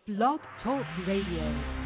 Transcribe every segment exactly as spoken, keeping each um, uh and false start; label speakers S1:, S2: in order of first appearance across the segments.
S1: Blog Talk Radio.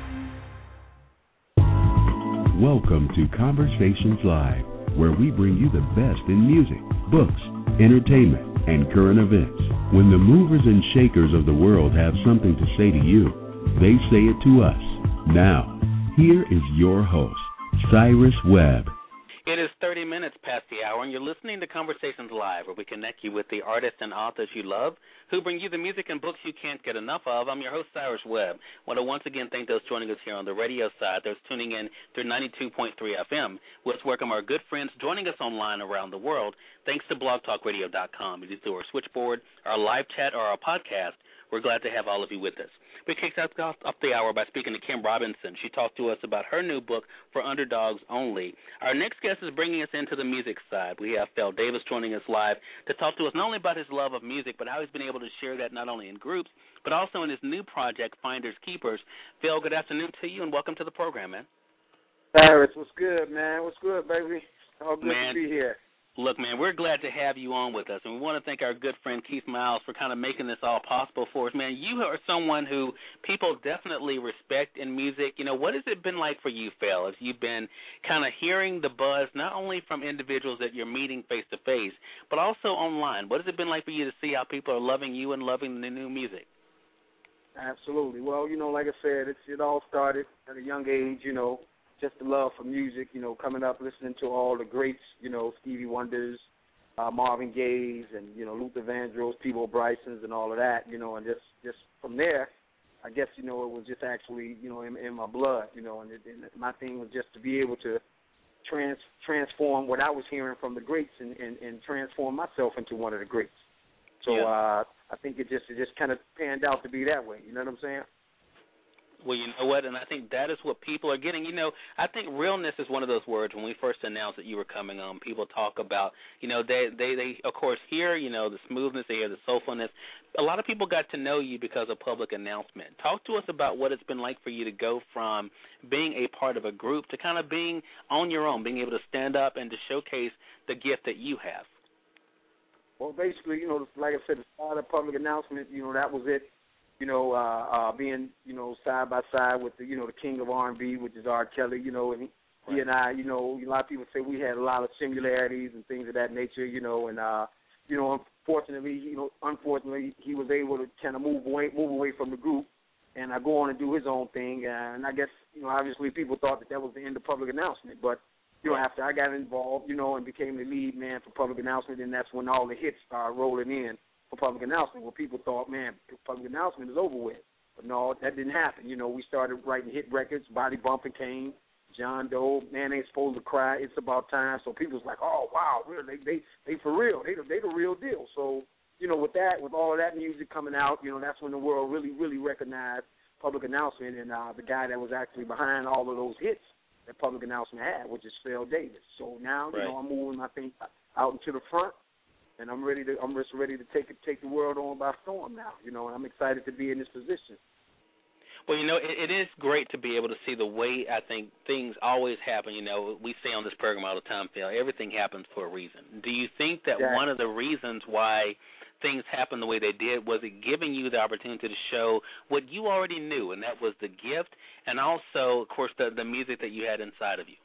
S2: Welcome to Conversations Live, where we bring you the best in music, books, entertainment, and current events. When the movers and shakers of the world have something to say to you, they say it to us. Now, here is your host, Cyrus Webb.
S3: It is thirty minutes past the hour, and you're listening to Conversations Live, where we connect you with the artists and authors you love who bring you the music and books you can't get enough of. I'm your host, Cyrus Webb. I want to once again thank those joining us here on the radio side, those tuning in through ninety-two point three F M. Let's welcome our good friends joining us online around the world, thanks to blog talk radio dot com. Either through our switchboard, our live chat, or our podcast. We're glad to have all of you with us. We kicked off the hour by speaking to Kim Robinson. She talked to us about her new book, For Underdogs Only. Our next guest is bringing us into the music side. We have Phil Davis joining us live to talk to us not only about his love of music, but how he's been able to share that not only in groups, but also in his new project, Finders Keepers. Phil, good afternoon to you, and welcome to the program, man.
S4: Cyrus, what's good, man? What's good, baby? All good
S3: man.
S4: to be here.
S3: Look, man, we're glad to have you on with us, and we want to thank our good friend Keith Miles for kind of making this all possible for us. Man, you are someone who people definitely respect in music. You know, what has it been like for you, Phil, as you've been kind of hearing the buzz not only from individuals that you're meeting face-to-face, but also online? What has it been like for you to see how people are loving you and loving the new music?
S4: Absolutely. Well, you know, like I said, it's, it all started at a young age, you know, just the love for music, you know, coming up, listening to all the greats, you know, Stevie Wonders, uh, Marvin Gaye's, and, you know, Luther Vandross, Peabo Bryson's, and all of that, you know, and just, just from there, I guess, you know, it was just actually, you know, in, in my blood, you know, and, it, and my thing was just to be able to trans, transform what I was hearing from the greats and, and, and transform myself into one of the greats. So
S3: yeah.
S4: uh, I think it just, it just kind of panned out to be that way, you know what I'm saying?
S3: Well, you know what, and I think that is what people are getting. You know, I think realness is one of those words. When we first announced that you were coming on, people talk about, you know, they, they, they of course, hear, you know, the smoothness, they hear the soulfulness. A lot of people got to know you because of public announcement. Talk to us about what it's been like for you to go from being a part of a group to kind of being on your own, being able to stand up and to showcase the gift that you have.
S4: Well, basically, you know, like I said, the start of public announcement, you know, that was it. You know, uh, uh, being, you know, side by side with the, you know, the king of R and B, which is R. Kelly, you know, and he, right. he and I, you know, a lot of people say we had a lot of similarities and things of that nature, you know, and, uh, you know, unfortunately, you know, unfortunately, he was able to kind of move away, move away from the group and uh, go on and do his own thing. Uh, and I guess, you know, obviously people thought that that was the end of public announcement, but, you know, after I got involved, you know, and became the lead man for public announcement, and that's when all the hits started rolling in. Public announcement, where people thought, man, public announcement is over with. But no, that didn't happen. You know, we started writing hit records. Body Bumping came, John Doe, Man Ain't Supposed to Cry, It's About Time. So people was like, oh, wow, really? They, they, they for real. They, they the real deal. So, you know, with that, with all of that music coming out, you know, that's when the world really, really recognized public announcement and uh, the guy that was actually behind all of those hits that public announcement had, which is Phil Davis. So now,
S3: right.
S4: you know, I'm moving, I think, out into the front. And I'm ready to. I'm just ready to take it, take the world on by storm now. You know, and I'm excited to be in this position.
S3: Well, you know, it, it is great to be able to see the way I think things always happen. You know, we say on this program all the time, Phil, everything happens for a reason. Do you think that
S4: exactly.
S3: one of the reasons why things happened the way they did was it giving you the opportunity to show what you already knew, and that was the gift, and also, of course, the the music that you had inside of you?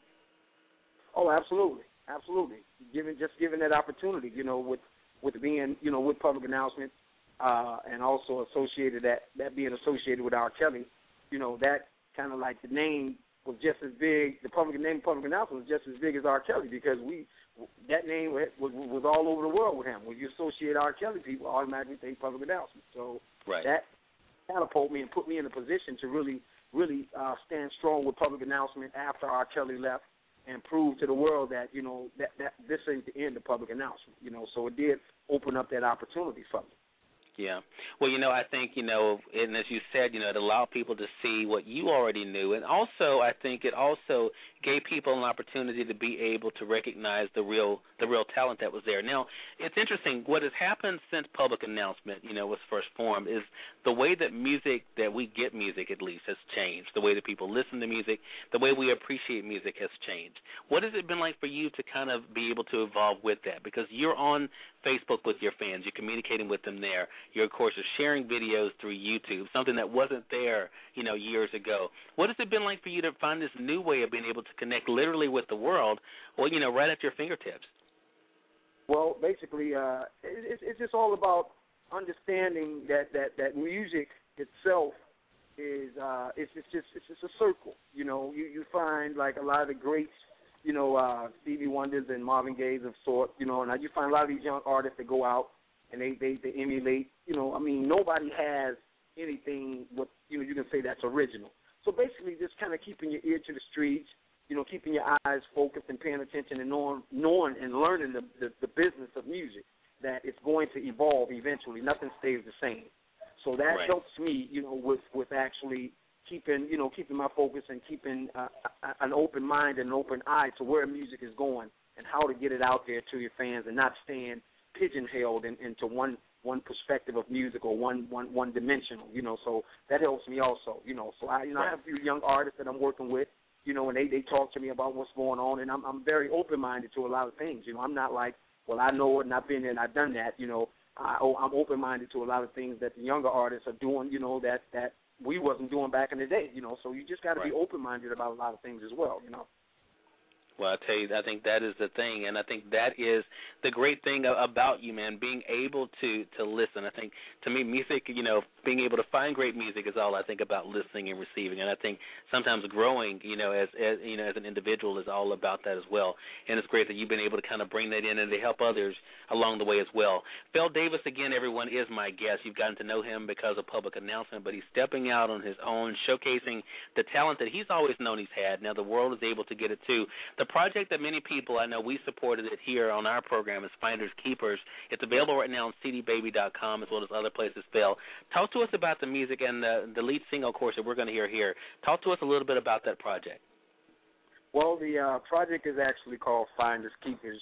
S4: Oh, absolutely. Absolutely, giving just giving that opportunity, you know, with with being, you know, with public announcement, uh, and also associated that that being associated with R. Kelly, you know, that kind of like the name was just as big. The public name public announcement was just as big as R. Kelly because we that name was was all over the world with him. When you associate R. Kelly, people automatically think public announcement. So
S3: right.
S4: that catapulted me and put me in a position to really really uh, stand strong with public announcement after R. Kelly left. And prove to the world that, you know, that, that this ain't the end of public announcement, you know. So it did open up that opportunity for me.
S3: Yeah. Well, you know, I think, you know, and as you said, you know, it allowed people to see what you already knew. And also, I think it also gave people an opportunity to be able to recognize the real the real talent that was there. Now, it's interesting. What has happened since public announcement, you know, was first formed is the way that music, that we get music at least, has changed. The way that people listen to music, the way we appreciate music has changed. What has it been like for you to kind of be able to evolve with that? Because you're on Facebook with your fans. You're communicating with them there. You, of course, are sharing videos through YouTube, something that wasn't there, you know, years ago. What has it been like for you to find this new way of being able to connect literally with the world, well, you know, right at your fingertips?
S4: Well, basically, uh, it, it's just all about understanding that, that, that music itself is uh, it's, it's just it's just a circle. You know, you, you find like a lot of the greats, you know, uh, Stevie Wonders and Marvin Gaye's of sort, you know, and you find a lot of these young artists that go out and they, they, they emulate, you know, I mean, nobody has anything what you know you can say that's original. So basically, just kind of keeping your ear to the streets, you know, keeping your eyes focused and paying attention and knowing, knowing and learning the, the, the business of music, that it's going to evolve eventually. Nothing stays the same. So that
S3: right.
S4: helps me, you know, with, with actually keeping, you know, keeping my focus and keeping uh, an open mind and an open eye to where music is going and how to get it out there to your fans and not staying pigeonholed in, into one one perspective of music or one, one, one dimensional, you know. So that helps me also, you know. So I, you know, I have a few young artists that I'm working with, you know, and they, they talk to me about what's going on, and I'm I'm very open-minded to a lot of things. You know, I'm not like, well, I know it and I've been there and I've done that. You know, I, I'm open-minded to a lot of things that the younger artists are doing, you know, that, that we wasn't doing back in the day, you know. So you just got to
S3: right.
S4: be open-minded about a lot of things as well, you know.
S3: Well, I tell you, I think that is the thing, and I think that is the great thing about you, man, being able to, to listen. I think, to me, music, you know, being able to find great music is all I think about listening and receiving, and I think sometimes growing, you know, as, as you know, as an individual is all about that as well, and it's great that you've been able to kind of bring that in and to help others along the way as well. Phil Davis, again, everyone, is my guest. You've gotten to know him because of public announcement, but he's stepping out on his own, showcasing the talent that he's always known he's had. Now the world is able to get it too. The project that many people, I know we supported it here on our program, is Finders Keepers. It's available right now on c d baby dot com as well as other places, Phil. Talk to us about the music and the, the lead single, of course, that we're going to hear here. Talk to us a little bit about that project.
S4: Well, the uh, project is actually called Finders Keepers.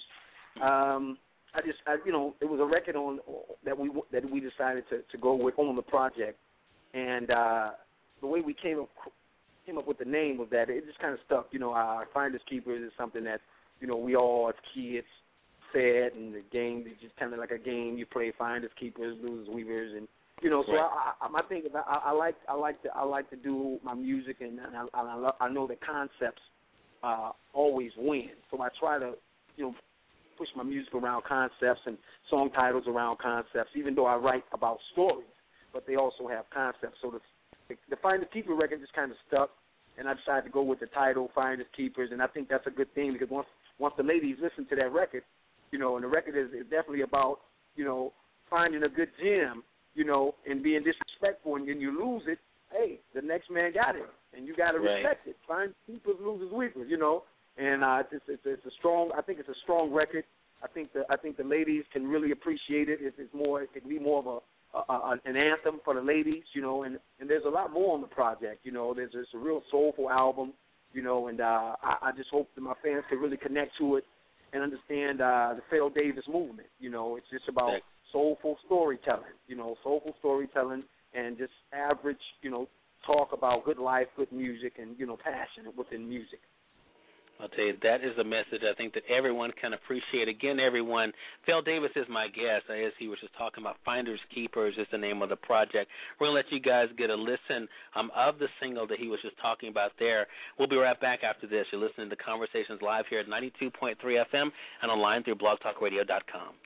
S4: Um, I just, I, you know, it was a record on that we that we decided to, to go with on the project, and uh, the way we came up came up with the name was that it just kind of stuck. You know, uh, Finders Keepers is something that, you know, we all as kids said, and the game is just kind of like a game you play, Finders Keepers, Losers Weavers, and you know. So right. I, I, my thing is, I, I like I like to I like to do my music, and, and I, I, love, I know that concepts uh, always win. So I try to, you know, push my music around concepts and song titles around concepts, even though I write about stories, but they also have concepts. So the the, the Finders Keepers record just kind of stuck, and I decided to go with the title Finders Keepers, and I think that's a good thing because once once the ladies listen to that record, you know, and the record is, is definitely about, you know, finding a good gem, you know, and being disrespectful, and then you lose it, hey, the next man got it, and you got to
S3: right.
S4: respect it. Finders Keepers, Losers Weavers, you know, and uh, it's, it's, it's a strong, I think it's a strong record. I think the I think the ladies can really appreciate it. It's, it's more, it can be more of a Uh, an anthem for the ladies, you know, and, and there's a lot more on the project, you know. There's it's a real soulful album, you know, and uh, I, I just hope that my fans can really connect to it and understand uh, the Phil Davis movement. You know, it's just about soulful storytelling, you know, soulful storytelling and just average, you know, talk about good life, good music, and, you know, passion within music.
S3: I'll tell you, that is a message I think that everyone can appreciate. Again, everyone, Phil Davis is my guest. As he was just talking about, Finders Keepers is the name of the project. We're going to let you guys get a listen um, of the single that he was just talking about there. We'll be right back after this. You're listening to Conversations Live here at ninety-two point three F M and online through blog talk radio dot com.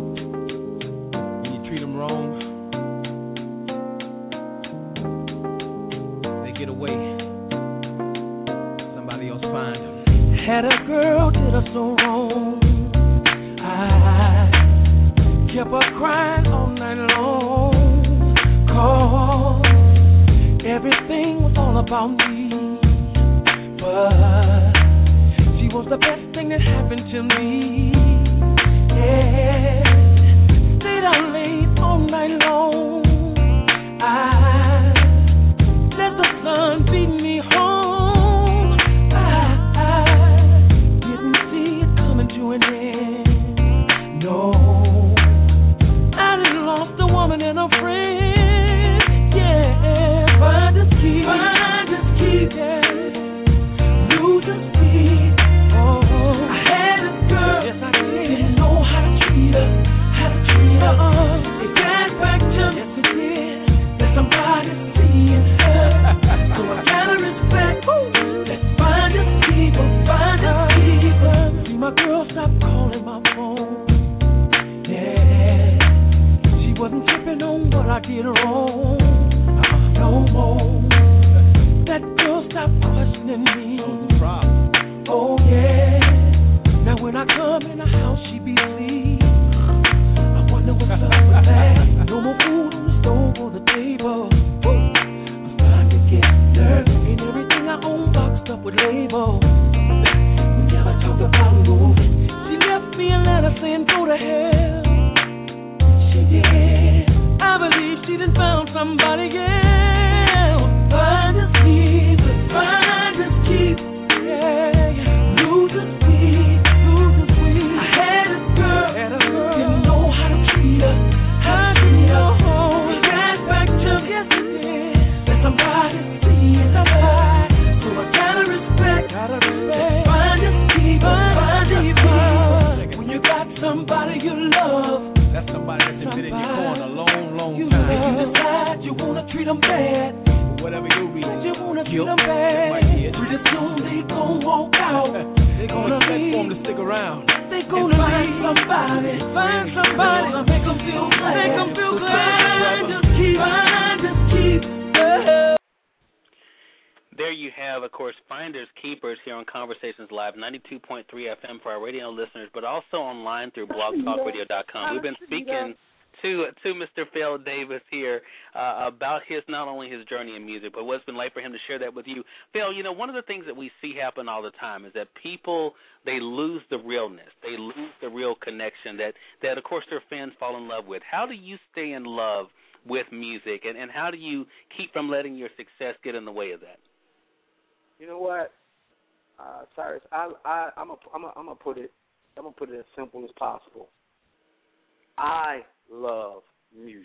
S1: When you treat them wrong, they get away. Somebody else finds them. Had a girl did her so wrong, I kept her crying all night long, 'cause everything was all about me, but she was the best thing that happened to me, yeah. Stayed out late all night long, I let the sun beat me home. An end. No, I done lost a woman and a friend. Yeah, Finders Keepers, Finders Keepers. people. We never talked about moving. She left me a letter saying go to hell. She did. I believe she done found somebody else. Find us keep, find us keep. Yeah, yeah. Lose us sweet, lose us sweet. I had a girl, had a girl. Didn't know how to treat her. How to treat her home. We got back to yes it did. Let somebody see it. Somebody. So I gotta respect. Gotta respect. Find us keep, find us keep. When you got somebody you love.
S5: That's somebody that's been in your corner a long, long
S1: you
S5: time.
S1: You decide you wanna treat them bad.
S5: Whatever your reason.
S1: You wanna treat them bad. Pretty soon they gon' walk out.
S5: They gonna expect for them to stick around.
S1: They gonna find somebody. Find somebody. Make them feel glad. Make them feel glad. Just keep, just keep. Uh-huh.
S3: There you have, of course, Finders Keepers here on Conversations Live, ninety-two point three F M for our radio listeners, but also online through blog talk radio dot com. We've been speaking to to Mister Phil Davis here uh, about his not only his journey in music, but what it's been like for him to share that with you. Phil, you know, one of the things that we see happen all the time is that people, they lose the realness. They lose the real connection that, that of course, their fans fall in love with. How do you stay in love with music, and, and how do you keep from letting your success get in the way of that?
S4: You know what, uh, Cyrus? I, I, I'm a, I'm a, I'm gonna put it, I'm gonna put it as simple as possible. I love music.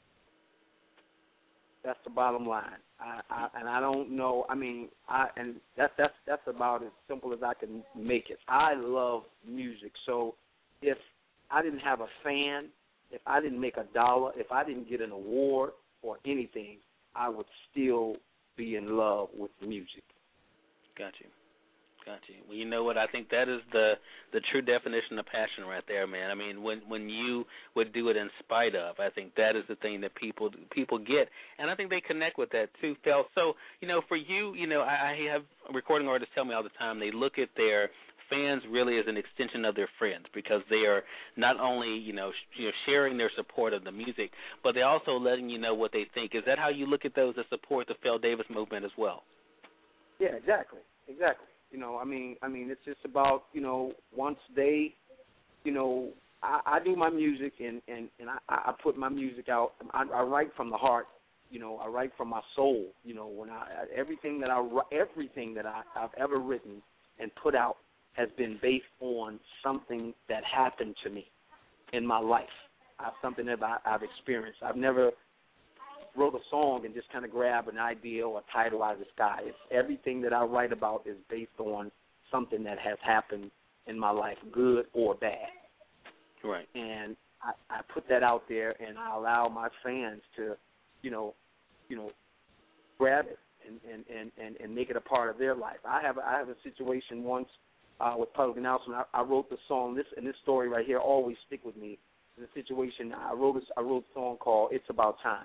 S4: That's the bottom line. I, I, and I don't know. I mean, I and that's that's that's about as simple as I can make it. I love music. So if I didn't have a fan, if I didn't make a dollar, if I didn't get an award or anything, I would still be in love with music.
S3: Got you. Got you. Well, you know what? I think that is the, the true definition of passion right there, man. I mean, when when you would do it in spite of, I think that is the thing that people people get, and I think they connect with that too, Phil. So, you know, for you, you know, I, I have recording artists tell me all the time they look at their fans really as an extension of their friends because they are not only, you know, sh- you know, sharing their support of the music, but they're also letting you know what they think. Is that how you look at those that support the Phil Davis movement as well?
S4: Yeah, exactly, exactly. You know, I mean, I mean, it's just about, you know, once they, you know, I, I do my music and, and, and I, I put my music out. I, I write from the heart. You know, I write from my soul. You know, when I everything that I everything that I, I've ever written and put out has been based on something that happened to me in my life, uh, something that I, I've experienced. I've never wrote a song and just kind of grab an idea or a title out of the sky. It's everything that I write about is based on something that has happened in my life, good or bad.
S3: Right.
S4: And I, I put that out there, and I allow my fans to, you know, you know, grab it and, and, and, and, and make it a part of their life. I have I have a situation once uh, with Public Announcement. I, I wrote the song. This and this story right here always stick with me. The situation I wrote a, I wrote a song called "It's About Time."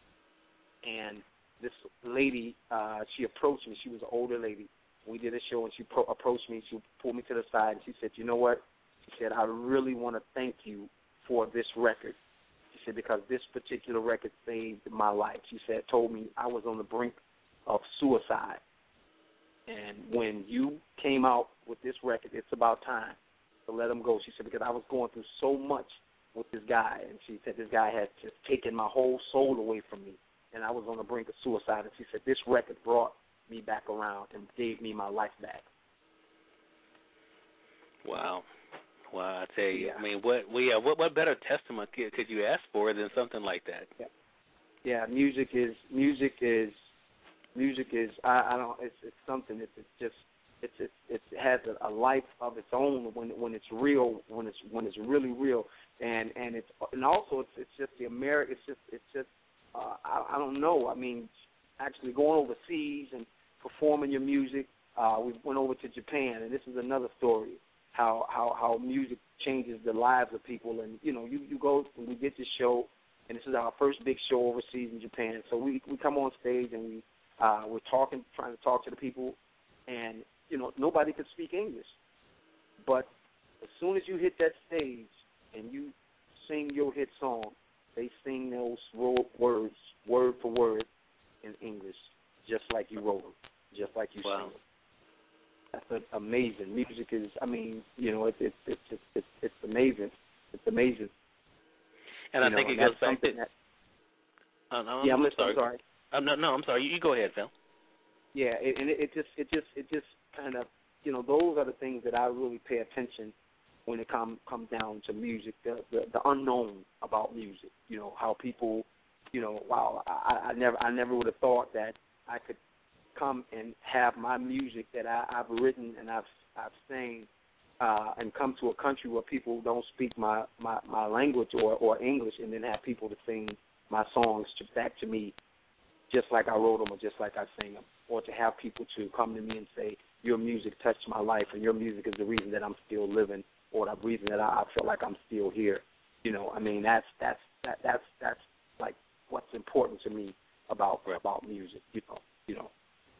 S4: And this lady, uh, she approached me. She was an older lady. We did a show, and she pro- approached me. She pulled me to the side, and she said, you know what? She said, I really want to thank you for this record. She said, because this particular record saved my life. She said, told me I was on the brink of suicide. And when you came out with this record, It's About Time to Let Him Go. She said, because I was going through so much with this guy. And she said, this guy had just taken my whole soul away from me. And I was on the brink of suicide. And she said, this record brought me back around and gave me my life back.
S3: Wow. Wow, I tell you,
S4: Yeah.
S3: I mean, what we uh, what what better testament could, could you ask for than something like that?
S4: Yeah, yeah. Music is music is music is. I, I don't. It's it's something. It's, it's just. It's it, it has a, a life of its own when when it's real. When it's when it's really real. And and it's and also it's it's just the Ameri. It's just it's just. Uh, I, I don't know. I mean, actually going overseas and performing your music. Uh, we went over to Japan, and this is another story. How, how how music changes the lives of people, and you know, you, you go and we get this show, and this is our first big show overseas in Japan. So we, we come on stage and we uh, we're talking, trying to talk to the people, and you know, nobody could speak English, but as soon as you hit that stage and you sing your hit song, they sing those words word for word in English, just like you wrote them, just like you
S3: wow.
S4: sang them. a, amazing. Music is, I mean, you know, it's it's it's it's it's, it's amazing. It's amazing.
S3: And I
S4: you
S3: think
S4: know,
S3: it goes back to.
S4: That,
S3: uh, no,
S4: yeah, I'm,
S3: I'm
S4: listening,
S3: sorry.
S4: I'm sorry.
S3: Uh, no, no, I'm sorry. You, you go ahead, Phil.
S4: Yeah, it, and it, it just it just it just kind of, you know, those are the things that I really pay attention when it come comes down to music, the, the the unknown about music. You know, how people, you know, wow, I, I never I never would have thought that I could come and have my music that I, I've written and I've I've sang uh, and come to a country where people don't speak my, my, my language or, or English, and then have people to sing my songs to, back to me just like I wrote them or just like I sang them, or to have people to come to me and say, your music touched my life and your music is the reason that I'm still living, or the reason that I, I feel like I'm still here. You know, I mean, that's that's that, that's that's like what's important to me about
S3: right.
S4: about music. You know, you know.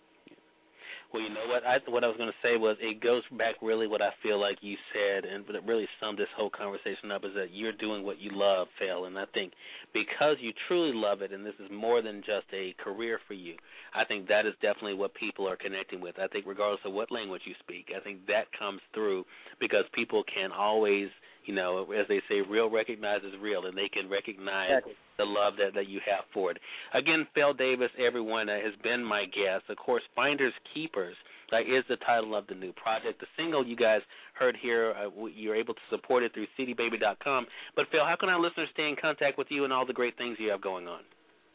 S3: Well, you know what? I, what I was going to say was it goes back really what I feel like you said, and what it really summed this whole conversation up is that you're doing what you love, Phil, and I think because you truly love it, and this is more than just a career for you, I think that is definitely what people are connecting with. I think regardless of what language you speak, I think that comes through because people can always, you know, as they say, real recognizes real, and they can recognize
S4: Exactly.
S3: the love that, that you have for it. Again, Phil Davis, everyone, uh, has been my guest. Of course, Finders Keepers uh, is the title of the new project. The single you guys heard here, uh, you're able to support it through C D baby dot com. But, Phil, how can our listeners stay in contact with you and all the great things you have going on?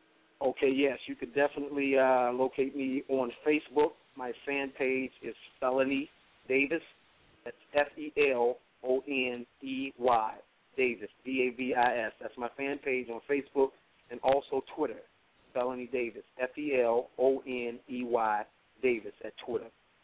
S4: Okay, yes, you could definitely uh, locate me on Facebook. My fan page is Felony Davis. That's F E L O N E Y, Davis, D A V I S. That's my fan page on Facebook, and also Twitter, Felony Davis, F E L O N E Y, Davis at Twitter.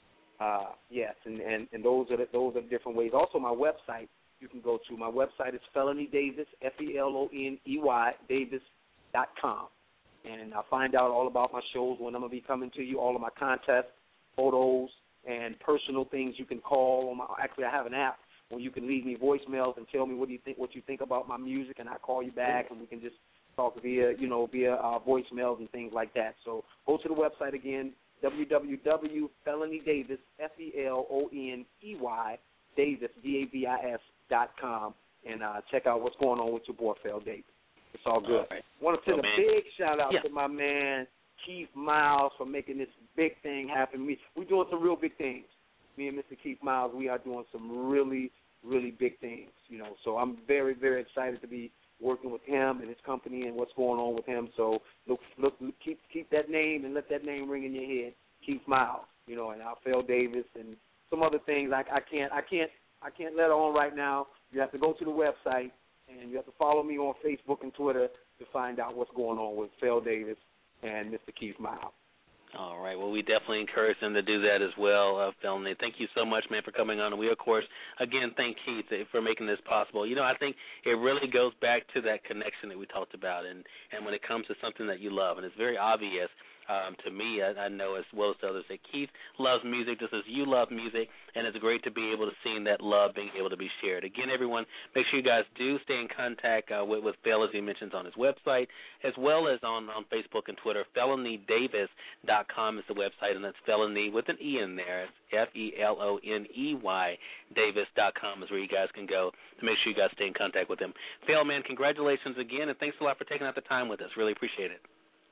S4: Uh, yes, and, and, and those are the, those are different ways. Also, my website you can go to. My website is Felony Davis, F E L O N E Y, Davis dot com. And I'll find out all about my shows, when I'm going to be coming to you, all of my contests, photos, and personal things you can call. On my, actually, I have an app where you can leave me voicemails and tell me what do you think, what you think about my music, and I call you back, and we can just talk via, you know, via uh, voicemails and things like that. So go to the website again, w w w dot felony davis, F E L O N E Y, Davis, D A V I S dot com, and uh, check out what's going on with your boy, Phil Davis. It's all good.
S3: All right.
S4: I want to send
S3: well,
S4: a
S3: man.
S4: big shout-out
S3: yeah.
S4: to my man, Keith Miles, for making this big thing happen. We, we're doing some real big things. Me and Mister Keith Miles, we are doing some really, really big things, you know. So I'm very, very excited to be working with him and his company and what's going on with him. So look, look, keep keep that name and let that name ring in your head, Keith Miles, you know, and Phil Davis and some other things. I, I can't, I can't, I can't let on right now. You have to go to the website. And you have to follow me on Facebook and Twitter to find out what's going on with Phil Davis and Mister Keith Miles.
S3: All right. Well, we definitely encourage them to do that as well, uh, Phil. And thank you so much, man, for coming on. And we, of course, again, thank Keith for making this possible. You know, I think it really goes back to that connection that we talked about. And, and when it comes to something that you love, and it's very obvious um, to me, I, I know as well as to others, that Keith loves music just as you love music, and it's great to be able to see that love being able to be shared. Again, everyone, make sure you guys do stay in contact uh, with, with Phil, as he mentions on his website, as well as on, on Facebook and Twitter. felony davis dot com is the website, and that's felony with an E in there. It's F E L O N E Y, Davis dot com is where you guys can go to make sure you guys stay in contact with him. Phil, man, congratulations again, and thanks a lot for taking out the time with us. Really appreciate it.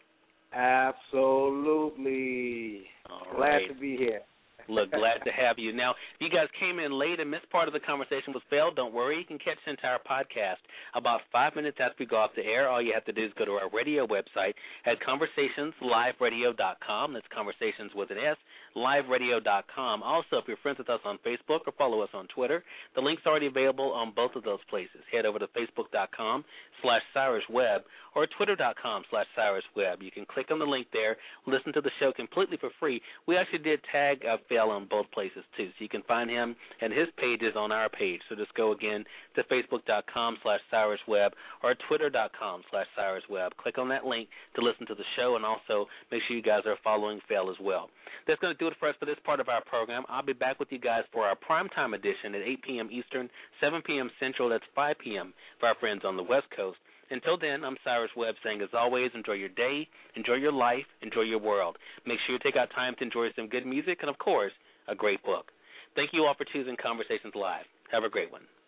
S4: Absolutely.
S3: All
S4: Glad
S3: right.
S4: to be here.
S3: Look, glad to have you. Now, if you guys came in late and missed part of the conversation with Phil, don't worry. You can catch the entire podcast about five minutes after we go off the air. All you have to do is go to our radio website at conversations live radio dot com. That's Conversations with an S, live radio dot com. Also, if you're friends with us on Facebook or follow us on Twitter, the link's already available on both of those places. Head over to facebook dot com slash Cyrus Webb or twitter dot com slash Cyrus Webb. You can click on the link there, listen to the show completely for free. We actually did tag uh, Phil on both places, too, so you can find him and his pages on our page. So just go again to facebook dot com slash Cyrus Webb or twitter dot com slash Cyrus Webb. Click on that link to listen to the show, and also make sure you guys are following Phil as well. That's going to do it for us for this part of our program. I'll be back with you guys for our primetime edition at eight p.m. Eastern, seven p.m. Central. That's five p.m. for our friends on the West Coast. Until then, I'm Cyrus Webb saying, as always, enjoy your day, enjoy your life, enjoy your world. Make sure you take out time to enjoy some good music and, of course, a great book. Thank you all for choosing Conversations Live. Have a great one.